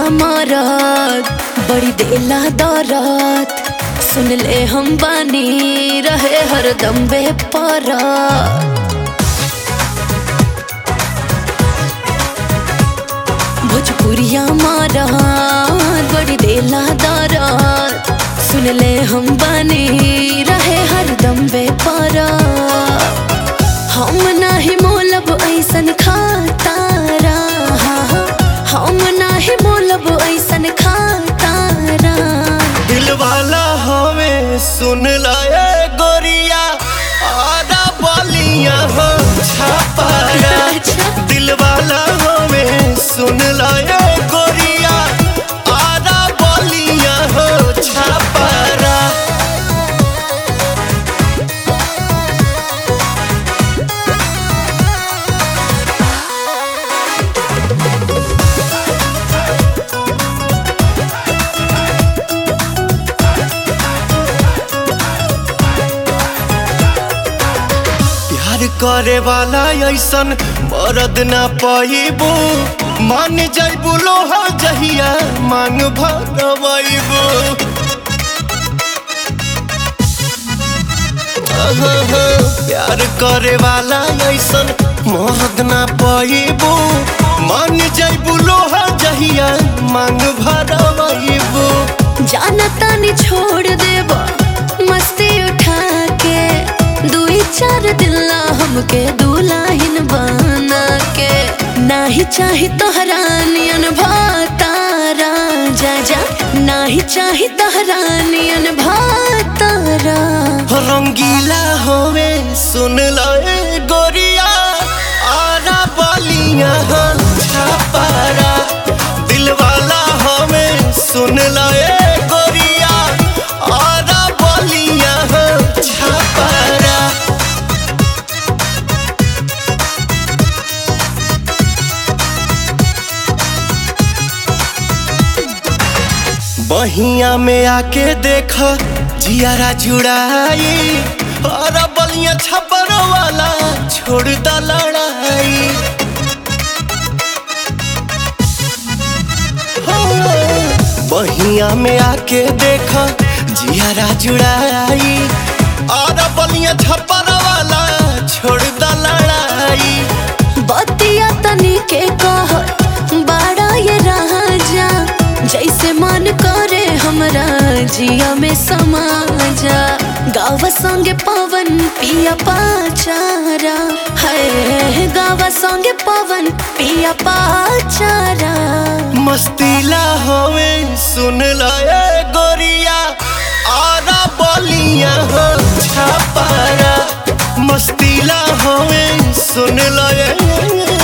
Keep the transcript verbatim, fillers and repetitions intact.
मरद बड़ी देला दरद, सुन ले हम बानी रहे हरदम बेपरद। भोजपुरिया मरद बड़ी देला दरद, सुन ले हम बानी रहे हरदम बेपरद। हम नाही मोलब ऐसन खातारा, हम नाही मोलब ऐसन खातारा। दिल वाला हमें सुन लाए गोरिया, आधा बालियां हो छापारा। दिल वाला हमें सुन लाए गोरिया, आधा बालियां हो छापारा। करे वाला ऐसन मरद ना पाइबू, मान जाइबू लोहा जहिया मांग भरवाइबू। प्यार करे वाला ऐसन मरद ना पाइबू, मान जाइबू लोहा जहिया मांग भरवाइबू। जाना तानी छोड़ देब मस्ती उठा के, दुई चार दिल्ला हमके दुल्हन बना के। नाही चाही तोहरा नियन भातारा, जा जा नाही चाही तोहरा नियन भातारा। रंगीला होवे सुन लाए गोरिया, आरा बालियां हो छापारा। दिल वाला हमें सुन लाए गोरिया, आरा बालियां हो छापारा। बहिया में आके देखा जियारा जुड़ाई, और बलिया छपर वाला छोड़ दा लड़ाई। बहिया में आके देखा जियारा जुड़ाई, और बलिया छपर वाला छोड़ दा लड़ाई। बतिया तनी के कह बड़ा ये राजा, जैसे मन करे हमरा जिया में समा जा। गावा संगे पवन पिया पाचारा, है गावा संगे पवन पिया पाचारा। मस्तीला होवे सुन लाए गोरिया, आरा बालियां हो छापारा। मस्तीला होवे सुन लाए